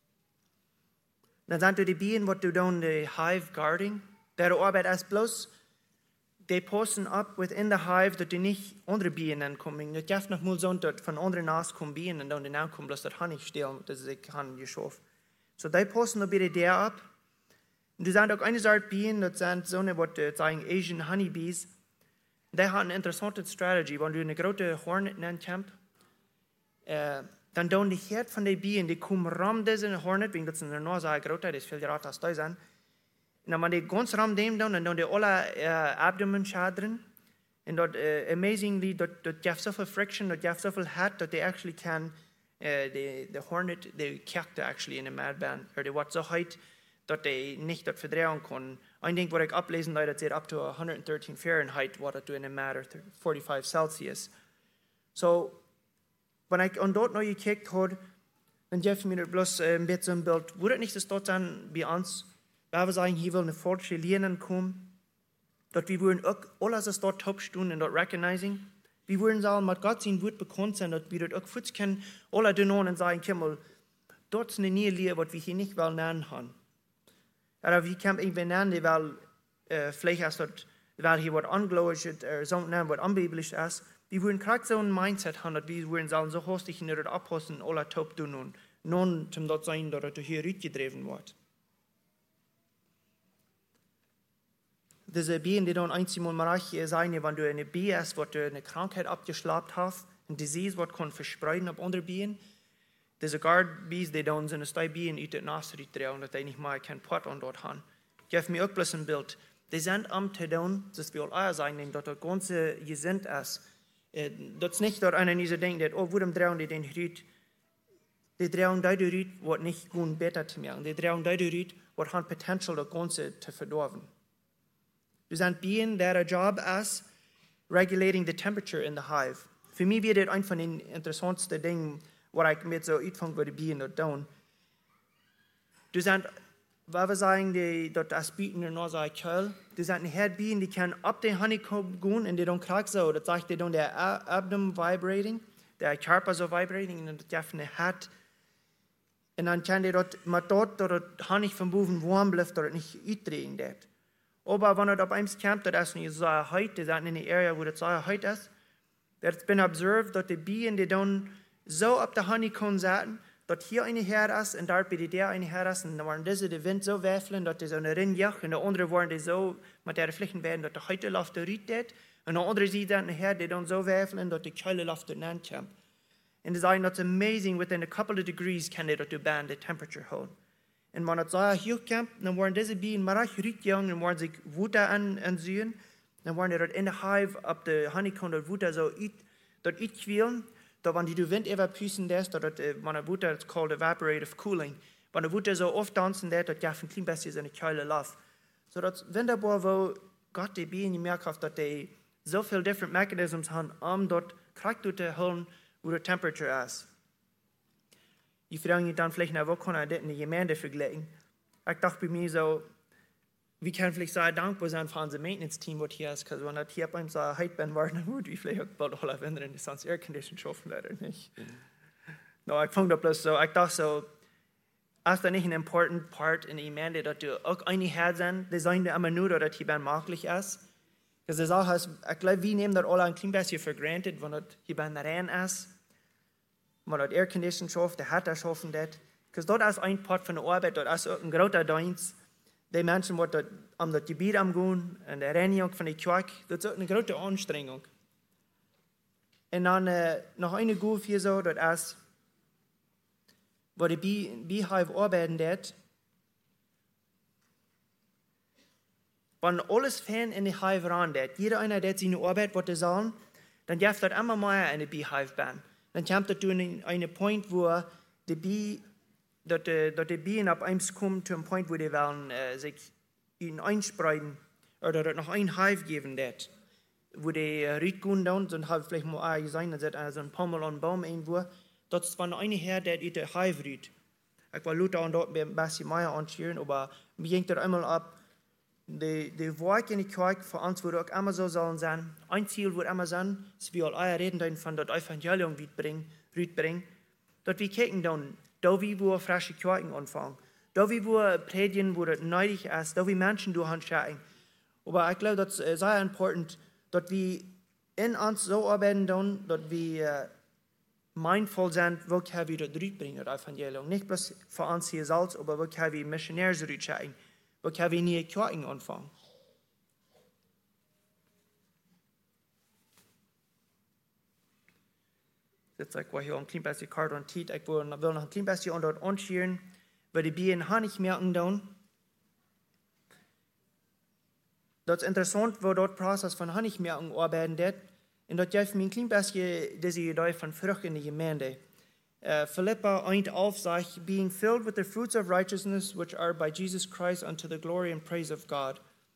Dann sind die Bienen, was du dann die Hive guarding, der Arbeit ist bloß, die passen ab within the hive, dass die nicht andere Bienen ankommen. Das gibt noch mal so, dass von anderen Nas kommen Bienen und dann die ankommen, dass das Honig stehlen, dass sie kann geschaffen. So, die passen noch bitte der ab. Und die sind auch eine Sorte Bienen, das sind so eine, was sagen Asian Honeybees. Die haben eine interessante Strategie, wenn du eine große Hornet nennst, äh, dann tun die Herd von den Bienen, die kommen rum diese Hornet, wegen das in der Nase sehr groß, das ist viel gerade als da sind. Und dann, wenn die ganz rum dem dann, und dann die alle äh, Abdomen schadern, und dort, äh, amazingly, dort, dort gibt so viel Friction, dort gibt so viel Hat, dass die actually can, äh, die, die Hornet, die kickt actually in der Madbahn, oder die wird so heiß, dass die nicht dort verdrehen können. Ein Ding, was ich ablesen habe, das ist up to one hundred thirteen Fahrenheit, was du in der Mad, forty-five Celsius. So, wenn ich an dort noch gekickt habe, dann gibt mir bloß ein bisschen ein Bild, würde nicht das dort sein bei uns, weil wir sagen, hier will eine falsche Lernen kommen, dass wir wollen auch alles, was dort top tun und dort recognizing. Wir wollen sagen, mit Gott sein Wort bekannt sein, dass wir dort auch futz können, alle tun und sagen, Kimmel, dort ist eine neue Lehre, was wir hier nicht wel nennen haben. Oder wir können irgendwie nennen, weil äh, vielleicht ist dort, weil hier was ungläubig ist, oder so nennen, was unbiblisch ist. Wir wollen gerade so ein Mindset haben, dass wir wollen sagen, so hast dich nicht dort abpassen, alle top tun und nun zum dort sein, dass du hier rütgedreven wird. diese Bienen, die dann einmal mal sein, wenn du eine Biene hast, wo du eine Krankheit abgeschleppt hast, ein Disease, was kann verspreiden auf andere Bienen. Diese Guard-Bies, die dann so eine Stei Bienen in der Nase drehen, dass die nicht mal kein Port an dort haben. Gib mir auch bloß ein Bild. Die sind am zu tun, das will auch sagen, dass das ganze Gesind ist. Das ist nicht, dass einer nicht so denkt, oh, warum drehen die den Hüt? Die drehen die Hüt, was nicht gut besser zu machen. Die drehen die Hüt, was hat Potenzial, das Ganze zu verdorben. Das sind Bienen, deren Job ist, regulating the temperature in the hive. Für mich wird das ein von den interessantesten Dingen, was ich mit so anfangen würde, Bienen dort tun. Das sind, weil wir sagen, die dort das bieten in unserer Kehl, das sind nicht Bienen, die können ab den Honeycomb gehen und die dann kriegen so, das sagt die dann der Abdomen vibrating, der Körper so vibrating und das darf nicht hat. Und dann kann die dort, mit dort, dort Honig vom Buben warm bleibt, dort nicht eintreten dort. Aber wenn er auf einem kommt, das ist nicht so heiß, das ist in der Area, wo das so heiß ist, das bin observed, dass die Bienen, die dann so auf der Honeycomb sitzen, dass hier eine Herd ist und dort bei der eine Herd ist, und dann waren diese der Wind so weffeln, dass die so eine Rinjach, und der andere waren die so mit der Flächen werden, dass der heute Luft riecht, und der andere sieht dann eine Herd, die dann so weffeln, dass die Keule Luft dort kommt. Und die sagen, that's amazing, within a couple of degrees can they dort die Band the temperature hold. Und wenn das so hier kommt, dann waren diese Bienen mal recht jung, dann waren sich Wutter an, ansehen, dann waren die dort in der Hive, ab der Honeycomb, dort Wutter so dort quälen, da wenn die du Wind evapuieren lässt, dort, wenn der Wutter, it's called evaporative cooling, wenn der Wutter so oft tanzen lässt, dort darf ein klein bisschen seine Keule laufen. So das ist wunderbar, wo Gott die Bienen gemerkt hat, dass die so viele different mechanisms haben, um dort Kraft zu holen, wo die Temperature ist. Ich frage mich dann vielleicht, wo kann er das in der Gemeinde vergleichen? Ich dachte bei mir so, wir können vielleicht sehr dankbar sein für unser Maintenance-Team, was hier ist, weil wenn das hier bei uns so heiß bin, dann würde ich vielleicht bald alle Wände in das Air Condition schaffen, leider nicht. Mhm. No, ich fand das bloß so, ich dachte so, ist das nicht ein important Part in der Gemeinde, dass du auch eine Herr sind, die sagen immer nur, dass das hier möglich ist. Das ist auch, ich glaube, wir nehmen das alle ein klein bisschen für granted, wenn das hier rein ist. Wenn das Air Condition schafft, der hat das schaffen, das. Weil das ist ein Part von der Arbeit, das ist ein großer Dienst. Die Menschen, die dort am das Gebiet amgehen, und der Reinigung von der Kirche, das ist eine große Anstrengung. Und dann äh, noch eine Gute hier so, das ist, wo die Beehive arbeiten dort, wenn alles Fan in die Hive ran dort, jeder einer, der seine Arbeit wollte sagen, dann darf das immer mehr eine Beehive werden. Dann kommt das zu einem Punkt, wo die Bee, dass die, dass die Bienen ab eins kommen zu einem Punkt, wo die wollen, äh, sich ihnen einspreiten oder dort noch ein Hive geben dort, wo die äh, Ried gehen dann, dann hat vielleicht mal auch gesehen, dass äh, so ein Pommel an Baum irgendwo, das ist von einer her, der die Hive Ried. Ich war Luther und dort ein bisschen mehr anschauen, aber mir ging das einmal ab, die, die Werk in die Kirche für uns würde auch immer so sollen sein. Ein Ziel wird immer sein, dass wir alle reden von das Evangelium bringen, dass wir kicken dann, da wie wir frische Kirchen anfangen, da wie wir predigen, wo das nötig ist, da wie Menschen durchschauen. Aber ich glaube, das ist sehr important, dass wir in uns so arbeiten, dann, dass wir mindful sind, wo können wir das bringen, das Evangelium. Nicht bloß für uns hier selbst, aber wo können wir Missionäre schauen, wo können wir neue Kirchen anfangen. Jetzt ich war hier ein klein bisschen Karte und Tiet, ich will noch ein klein bisschen dort anschauen, weil die Bienen haben nicht merken dann. Das ist interessant, wo dort Prozess von Honigmerken arbeiten dort. Und das hilft mir ein klein bisschen diese Idee von Frucht in der Gemeinde. Uh, Philippa eins elf sagt, being filled with the fruits of righteousness which are by Jesus Christ unto the glory and praise of God.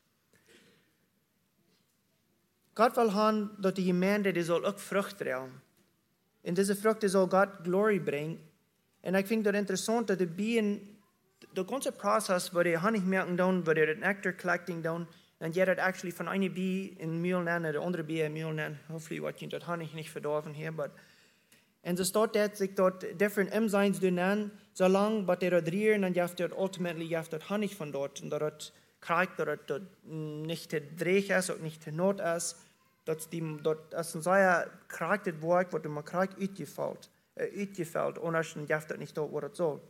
Gott will haben, dass die Gemeinde, die soll auch Frucht tragen. Und diese Frucht, die soll Gott Glory bringen. Und ich finde das interessant, dass die Bienen, der ganze Prozess, wo die Honig merken, wo die den Nectar collecting, und jeder actually von einer Bee in Mühl nennen, der andere Bee in Mühl nennen. Hoffentlich wird ich das Honig nicht verdorben hier, aber und es dort, dass sich dort different Enzymes nennen, so lange, bis die dort rieren, dann jaft dort ultimately jaft dort Honig von dort, und dort kriegt dort, dort nicht der Dreh ist und nicht der Not ist, dass die dort ist ein sehr kriegt Werk, was man kriegt, uitgefällt, äh, uitgefällt, und dann jaft dort nicht dort, wo das soll.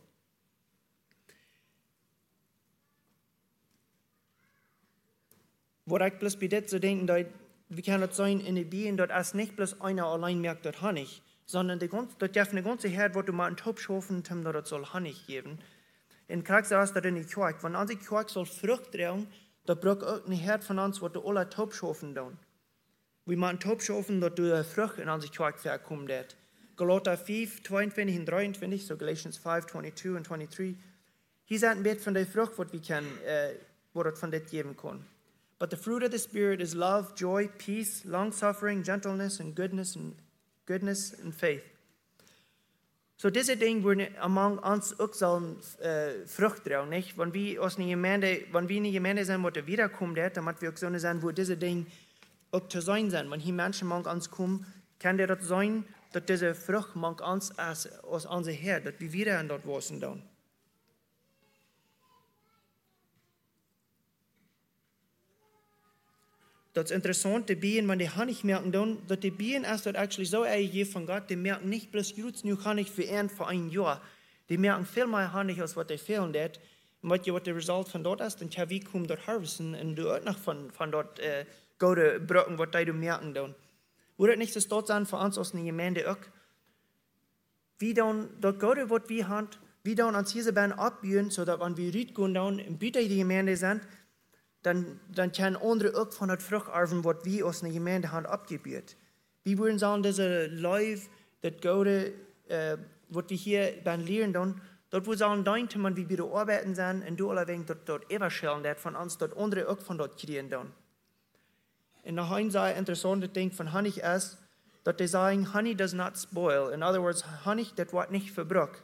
wo ich bloß bei das so denken, dass, wie kann das sein, in den Bienen, dass es nicht bloß einer allein merkt, dass Honig, sondern die ganze, das darf eine ganze Herd, wo du mal einen Topf schaffen, dass das soll Honig geben. In Krax ist das in die Quark. Wenn unsere Quark soll Frucht tragen, da braucht auch eine Herd von uns, wo du alle Topf schaffen tun. Wir machen Topf schaffen, dass du Frucht in unsere Quark verkommen wird. Galater fünf, zweiundzwanzig und dreiundzwanzig, so Galatians five, twenty-two und twenty-three. Hier sind ein bisschen von der Frucht, was wir können, äh, wo das von das geben kann. But the fruit of the Spirit is love, joy, peace, long-suffering, gentleness, and goodness, and goodness and faith. So diese Dinge würden among uns auch sollen äh, Frucht tragen, nicht? Wenn wir aus einer Gemeinde, wenn wir in einer Gemeinde sind, wo der wiederkommt, damit wir auch so sein, wo diese Dinge auch zu sein sind. Wenn hier Menschen among uns kommen, kann der das sein, dass diese Frucht among uns aus, aus unser Herz, dass wir wieder an dort wachsen dann. Das ist interessant, die Bienen, wenn die Honig merken, dann, dass die Bienen erst dort actually so eingegeben von Gott, die merken nicht bloß jetzt nur Honig für ein, für ein Jahr. Die merken viel mehr Honig, als was die fehlen dort. Und was das Result von dort ist, dann kann wir kommen dort harvesten und du auch noch von, von dort äh, gute Brücken, was die merken dann. Würde nicht das dort sein für uns aus der Gemeinde auch? Wie dann, dort gute, was wir haben, wie dann uns diese Band abbieten, so dass wenn wir rütgehen dann und wieder in die Gemeinde sind, dann, dann können andere auch von der Frucht erben, was wir aus der Gemeinde haben abgebieten. Wir würden sagen, diese Life, das Gute, äh, was wir hier beim Lehren dann, dort würde sagen, dein Thema, wie wir arbeiten sind, und du allerdings dort, dort überschellen, das von uns, dort andere auch von dort kriegen dann. Und noch ein sehr interessantes Ding von Honig ist, dass die sagen, Honey does not spoil. In other words, Honig, das wird nicht verbrochen.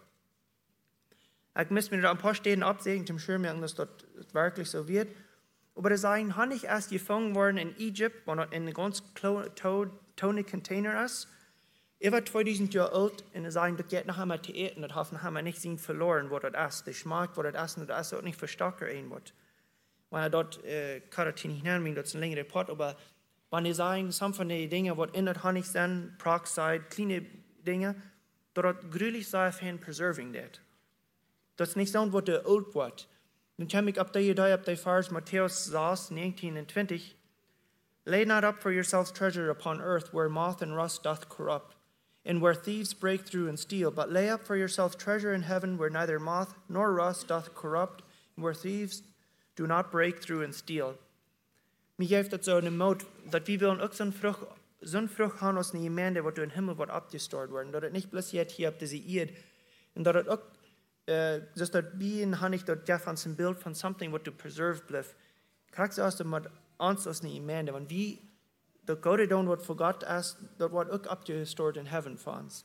Ich muss mir da ein paar Stellen absehen, zum Schirmmerken, dass das wirklich so wird. Aber die sagen, Honig ist gefangen worden in Ägypten, wo das in einem ganz kleinen Container ist. Er war zweitausend Jahre alt und sie sagen, das geht noch einmal zu essen, das haben wir nicht sehen verloren, wo das ist. Der Geschmack, wo das ist, und das ist auch nicht verstärkt ein wird. Wenn er dort, äh, kann ich nicht nennen, das ist ein längerer Part, aber wenn die sagen, some von den Dingen, die in der Honig sind, Peroxide, kleine Dinge, dort gründlich sei für ein Preserving das. Das ist nicht so, was der alt wird. Dann komme ich ab der Idee, ab der Vers, Matthäus sechs, neunzehn und zwanzig. Lay not up for yourselves treasure upon earth, where moth and rust doth corrupt, and where thieves break through and steal. But lay up for yourselves treasure in heaven, where neither moth nor rust doth corrupt, and where thieves do not break through and steal. Mir geeft das so eine Mut, dass wir wollen auch so eine Frucht, so eine Frucht haben aus einer Gemeinde, wo du in den Himmel wird abgestört werden. Dass es nicht bloß jetzt hier auf diese Erde, und dass es auch Uh, just that being honey that Jeff on some build from something what to preserve bliff. Krijgt aus dem mit uns aus der Gemeinde, wenn wir das Gute tun, was für Gott ist, das wird auch abgestored in Heaven für uns.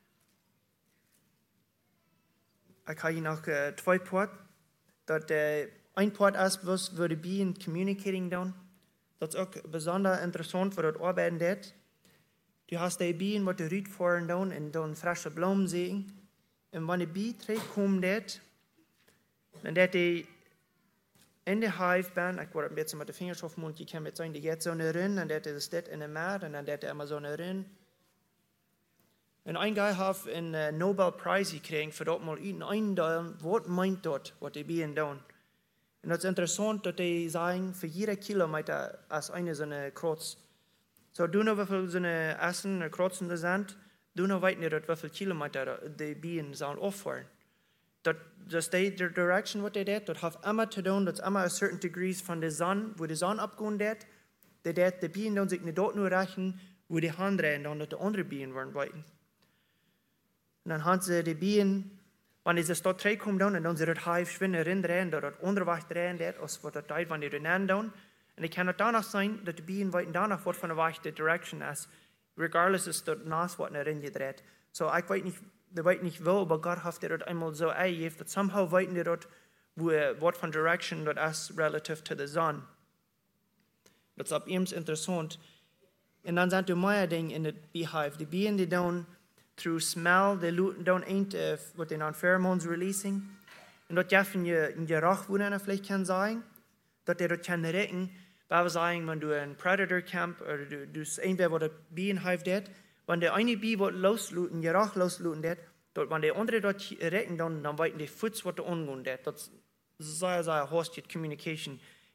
Ich habe hier noch uh, zwei Porte. Dat uh, ein Port ist, was würde being communicating tun. Das ist auch besonders interessant, was das arbeiten wird. Du hast die Bienen, was du rüt fahren tun und dann frische Blumen sehen. Und wenn die Bienen kommen, dann wird die in der Hive bin, ich wollte ein bisschen mit den Fingern auf den Mund, ich kann mit sagen, die geht so eine Rinn, und dann ist das in der Meer, und dann wird immer so eine Rinn. Und ein Guy hat einen Nobelpreis gekriegt, für dort mal ihnen einteilen, was meint dort, was die Bienen tun. Und das ist interessant, dass die sagen, für jeden Kilometer ist eine so eine Kreuz. So, du noch, wie viel so eine Essen, eine Kreuzen da sind, du noch weißt nicht, wie viele Kilometer die Bienen sollen auffahren. Das ist die Direction, was die tut, das hat immer zu tun, das ist immer ein certain degrees von der Sonne, wo die Sonne abgehen wird. Die, die Bienen dann sich nicht dort nur rechnen, wo die Hand drehen, dann die anderen Bienen werden weiten. Und dann haben sie die Bienen, wenn sie dort reinkommen, dann, und dann sie das Hive schwinden, reindrehen, dass das unterwegs drehen wird, als was das tut, wenn die rennen dann. Und es kann auch danach sein, dass die Bienen weiten danach, was von der weichen Direction ist. Regardless ist das nass, was nicht reingedreht. So, ich weiß nicht, ich weiß nicht wo, aber Gott hat das einmal so eingegeben, dass somehow weiten die dort, wo was von Direction das ist, relativ zu der Sonne. Das ist ab ihm interessant. Und dann sind die mehr Dinge in der Beehive. Die Bienen, die dann through smell, die dann ain't, uh, was die dann Pheromones releasing. Und das dürfen in Geruch, wo dann vielleicht kann sein, dass die dort können retten, weil wir sagen, wenn du ein Predator Camp oder du, du irgendwer, wo der Bienenhive det, wenn der eine Biene wird losluten, Geruch losluten det, dort, wenn der andere dort retten, dann, dann weiten die Fuß, was der umgehen det. Das ist sehr, sehr hosted Communication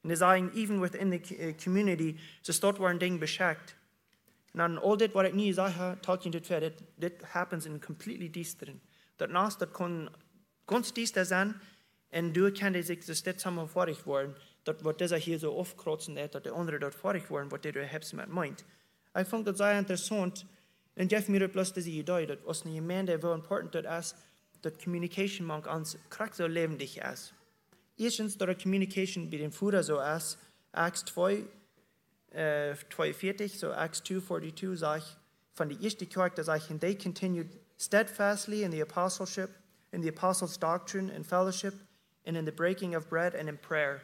Und die sagen, even within the community, so dort waren Dinge beschädigt. Und dann all das, was ich nie gesagt habe, talking to that, that happens in completely düsteren. Dat naast, dat kon ganz düster sein, und du kannst sich das nicht zusammen vorig worden, dat wat dieser hier so aufkratzen, dat der andere dort vorig worden, was der du hebst mit meint. Ich fand das sehr interessant, und geef mir bloß diese Idee, dass als eine Gemeinde, wo important das ist, dass Communication man ans krack so lebendig ist. Erstens, dass die Communication bei den Führern so ist, Acts zwei, äh, zweiundvierzig, so Acts two forty-two, sag ich, von der ersten Kirche, da sag ich, and they continued steadfastly in the apostleship, in the apostles' doctrine and fellowship, and in the breaking of bread and in prayer.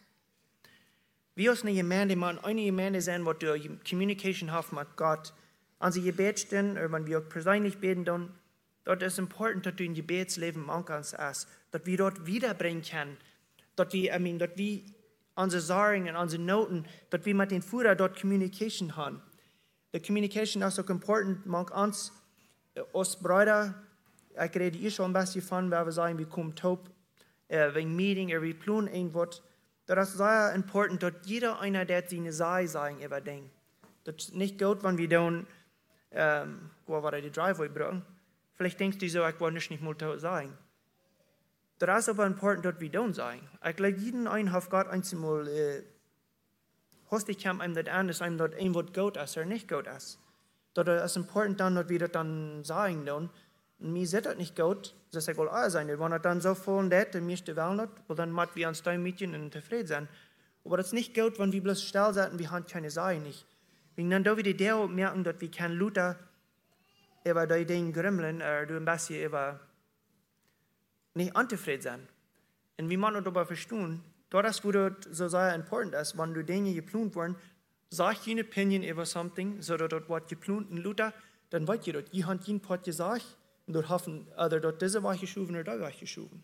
Wie als eine Gemeinde, man eine Gemeinde sein, wo du Communication haben mit Gott, an sie Gebet stehen, oder wenn wir auch persönlich beten, dann, dort ist important, dass du in Gebetsleben machen kannst, dass wir dort wiederbringen können, dass wir, I mean, dass wir unsere Sagen und unsere Noten, dass wir mit den Führern dort Communication haben. Die Communication ist auch important, man uns, als Brüder, ich rede hier schon ein bisschen von, weil wir sagen, wir kommen top, äh, wegen Meeting, oder wir planen irgendwas. Das ist sehr important, dass jeder einer, der seine Sache sagen, über Dinge. Das ist nicht gut, wenn wir dann, ähm, wo war die Driveway brauchen. Vielleicht denkst du so, ich wollte nicht mal sagen. Das ist aber important, dass wir dann sagen. Ich glaube, jeden einen hat Gott einmal, äh, hostig kam einem das an, dass einem dort irgendwas gut ist oder nicht gut ist. Das ist important dann, dass wir das dann sagen dann. Und mir sieht das nicht gut, dass ich wohl auch sein. Wenn das dann so voll das, dann müsste wir nicht, weil dann müssen wir uns da Mädchen in zufrieden sein. Aber das ist nicht gut, wenn wir bloß still sind, wir haben keine Sache nicht. Wenn dann da wieder der merken, dass wir kein Luther über die Dinge grümmeln, oder du ein bisschen über nicht unzufrieden sein. Und wie man darüber verstehen, das, wo das so sehr important ist, wenn du Dinge geplant wurden, sag deine Opinion über something, so dass das was geplant in Luther, dann weißt ihr das. Ihr habt jeden Part gesagt, und dort hoffen, oder dort diese war geschoben oder da war geschoben.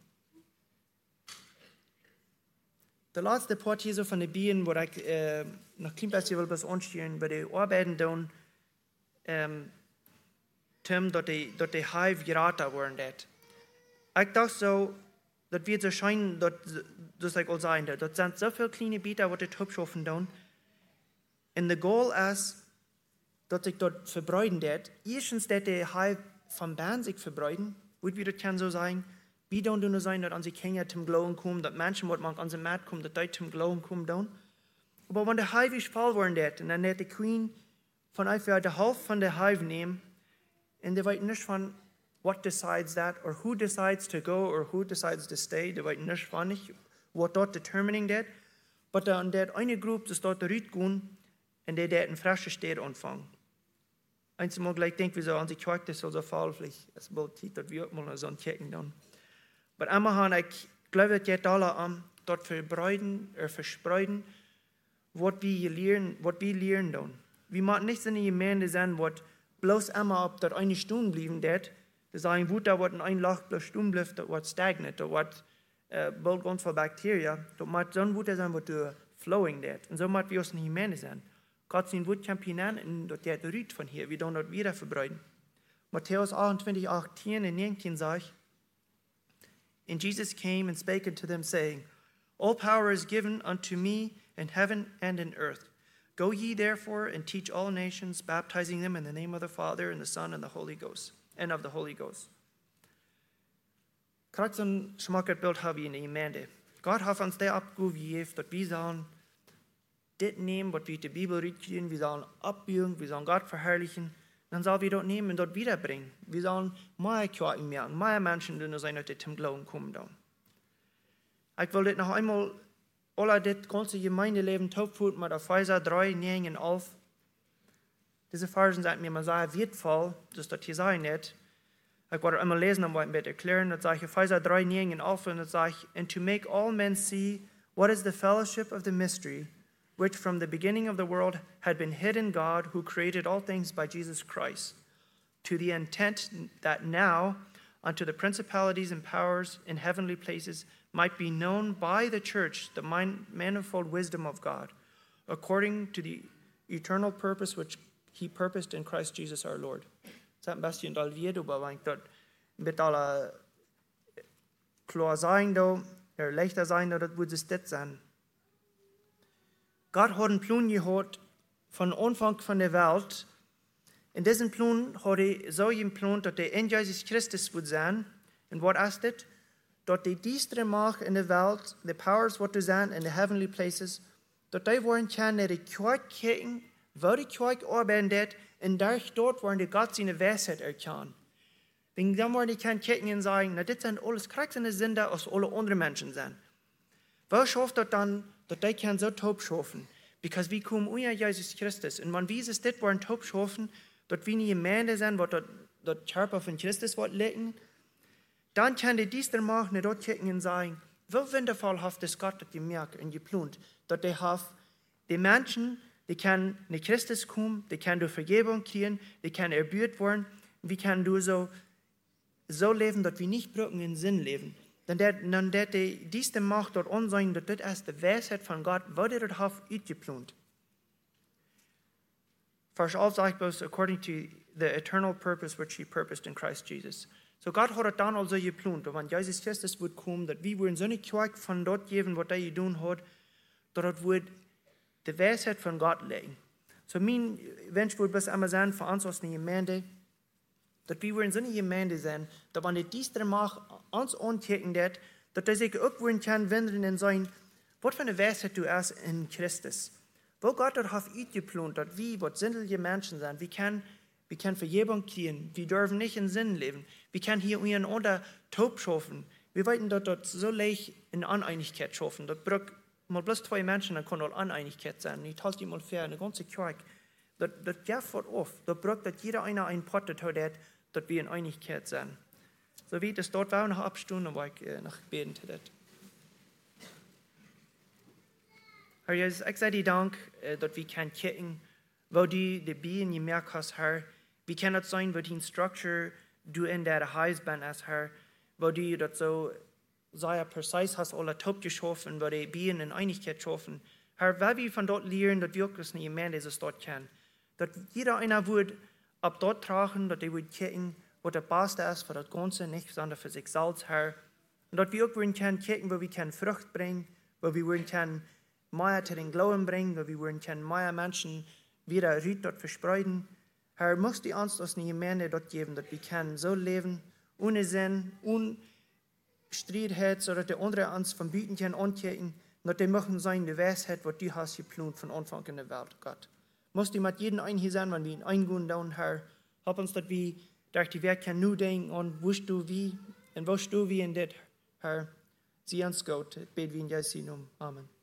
Der letzte Part hier so von den Bienen, wo ich äh, nach Klimapassival bis anstehen, bei den Arbeiten dann, ähm, Tim, dort die, dort die Hive geraten worden. Dat. Ich dachte so, das wird so scheinen, dass das ich auch sagen, dort sind so viele kleine Bieter, die die Top schaffen dann. Und der Goal ist, dass sich dort verbreiten wird. Erstens, dass die Hive vom Band sich verbreiten, wird wieder kann so sein, wie dann nur sein, dass unsere Kinder zum Glauben kommen, dass Menschen, die man an den Markt kommen, dass die zum Glauben kommen dann. Aber wenn der Hive voll worden wird, und dann wird die Queen von einfach der Hälfte von der Hive nehmen, und die weiß nicht von, what decides that, or who decides to go, or who decides to stay, die weiß nicht von nicht, what dort determining that, aber dann der eine Gruppe, das dort rausgehen, und der der in frische Städte anfangen. Einmal gleich denken wir so an die Kirche, das soll so fall, vielleicht ist es bald Zeit, dass wir auch mal so ein Kirchen dann. Aber einmal haben ich glaube, es geht alle an, dort verbreiten, oder verspreiten, was wir lernen, was wir lernen dann. Wir machen nicht so eine Gemeinde sein, was bloß einmal ab dort eine Stunde blieben wird, das sagen, wo da wird ein Loch bloß stumm bleibt, da wird stagnant, da wird äh, bald ganz viel Bakterien, da muss dann wo sein, was du flowing wird. Und so muss wir uns eine Gemeinde sein. Gott sein Wort Champion und dort der Rüt von hier, wir dann dort wieder verbreiten. Matthäus achtundzwanzig, achtzehn und neunzehn sagt, and Jesus came and spake unto them, saying, all power is given unto me in heaven and in earth. Go ye therefore and teach all nations, baptizing them in the name of the Father and the Son and the Holy Ghost, and of the Holy Ghost. Gerade so ein Schmackbild habe ich in der Gemeinde. Gott hat uns der abgegeben, dass wir sollen das nehmen, was wir in der Bibel reden, wir sollen abbiegen, wir sollen Gott verherrlichen, dann sollen wir dort nehmen und dort wiederbringen. Wir sollen mehr Kirchen merken, mehr Menschen, die nur sein, dass die zum Glauben kommen. Dann. Ich will das noch einmal, alle das ganze Gemeindeleben topfut mit der Epheser drei, neun und elf. Diese Versen sagt mir mal sehr wertvoll, dass das hier sein wird. Ich wollte einmal lesen und ein bisschen erklären. Das sage ich Epheser drei, neun und elf und das sage ich, and to make all men see what is the fellowship of the mystery, which from the beginning of the world had been hid in God, who created all things by Jesus Christ, to the intent that now unto the principalities and powers in heavenly places might be known by the church the manifold wisdom of God, according to the eternal purpose which he purposed in Christ Jesus our Lord. Das hat ein bisschen involviert, aber ich dort mit aller klar sein, da, er leichter sein, das würde es das sein. Gott hat einen Plan gehabt von Anfang von der Welt. In diesem Plan hat er so geplant, dass der in Jesus Christus wird sein. Und was ist das? Dass die diestre Macht in der Welt, die Powers, was du sein in the heavenly places, dass die wollen können, die Kirche kicken, wo die Kirche arbeiten, dat, und durch dort wollen die Gott seine Weisheit erkennen. Wenn dann wollen die können kicken und sagen, na, das sind alles kraxende Sünder, als alle anderen Menschen sind. Wo schafft das dann, dass die können so taub schaffen? Because wir kommen unter Jesus Christus. Und wenn wir es das wollen taub schaffen, dass wir nicht Gemeinde sind, wo das Körper von Christus wird liegen, dann kann die diestre Macht nicht dort kicken und sagen, wie wundervoll hat das Gott, dass die merken und geplant, dass die haben, die Menschen, die können nach Christus kommen, die können durch Vergebung kriegen, die können erbüht werden, wir können durch so, so leben, dass wir nicht brücken in Sinn leben. Dann dann dat die diestre Macht dort ansehen, dass das ist die Weisheit von Gott, wo die das hat ausgeplant. Vers elf sagt bloß, according to the eternal purpose which he purposed in Christ Jesus. So Gott hat es dann also geplant, wenn Jesus Christus wird kommen, dass wir in so eine Kirche von dort geben, was er getan hat, dort wird die Weisheit von Gott legen. So mein Wunsch würde bis einmal sein, für uns als eine Gemeinde, dass wir in so eine Gemeinde sind, dass wenn die diestre Macht uns ankicken wird, dass er sich auch werden kann, wenden und sagen, was für eine Weisheit du hast in Christus. Wo Gott hat ausgeplant, dass wir, was sinnliche Menschen sind, wir können Wir können Vergebung kriegen. Wir dürfen nicht in Sinn leben. Wir können hier untereinander taub schaffen. Wir wollten dort, dort so leicht in Uneinigkeit schaffen. Dort braucht mal bloß zwei Menschen, dann kann auch Uneinigkeit sein. Ich halte die mal fair, eine ganze Kirche. Dort, dort geht wird auf. Dort braucht dass jeder einer einen Pottet hat, dass wir in Einigkeit sind. So wie das dort war, nach Abstunden, aber ich äh, nach beten zu das. Herr Jesus, ich sage dir Dank, äh, dass wir können kicken, wo die die Bienen gemerkt hast, Herr. Wie kann das sein, wo die Struktur du in der Haus bist, als Herr, wo du das so sehr präzise hast, alle top geschaffen, wo die Bienen in Einigkeit schaffen. Herr, weil wir von dort lernen, dass wirklich eine Gemeinde ist, dort kann. Dass jeder einer wird ab dort tragen, dass die wird kicken, was das Beste ist für das Ganze, nicht sondern für sich selbst, Herr. Und dass wir auch können kicken, wo wir können Frucht bringen, wo wir können mehr zu den Glauben bringen, wo wir können mehr Menschen wieder Ried dort verspreiten. Herr, musst du uns das eine Gemeinde dort geben, dass wir können so leben, ohne Sinn, ohne Streitheit, so dass die anderen uns von Bieten können ankicken, dass die machen sein, die Weisheit, was du hast geplant von Anfang in der Welt, Gott. Musst du mit jedem einen hier sein, wenn wir ihn eingehen, dann, Herr, hab uns, dass wir durch die Welt können nur denken und wusst du wie, und wusst du wie in das, Herr, sieh uns Gott, beten wir in Jesu Namen. Amen.